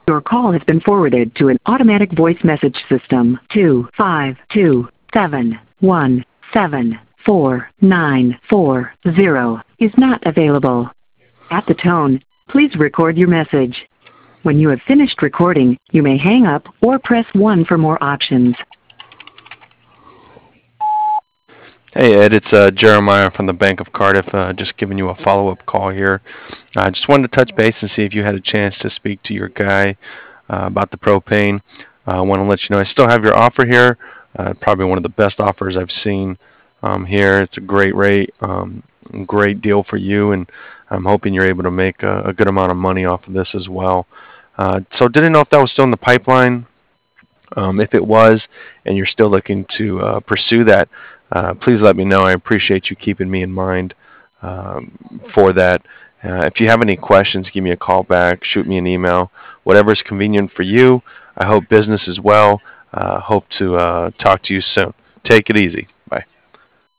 Your call has been forwarded to an automatic voice message system. 25271749440 is not available. At the tone, please record your message. When you have finished recording, you may hang up or press 1 for more options. Hey Ed, it's Jeremiah from the Bank of Cardiff. Just giving you a follow-up call here. I just wanted to touch base and see if you had a chance to speak to your guy about the propane. I want to let you know I still have your offer here. Probably one of the best offers I've seen here. It's a great rate, great deal for you, and I'm hoping you're able to make a good amount of money off of this as well. So didn't know if that was still in the pipeline. If it was, and you're still looking to pursue that, please let me know. I appreciate you keeping me in mind for that. If you have any questions, give me a call back, shoot me an email, whatever's convenient for you. I hope business is well. Hope to talk to you soon. Take it easy.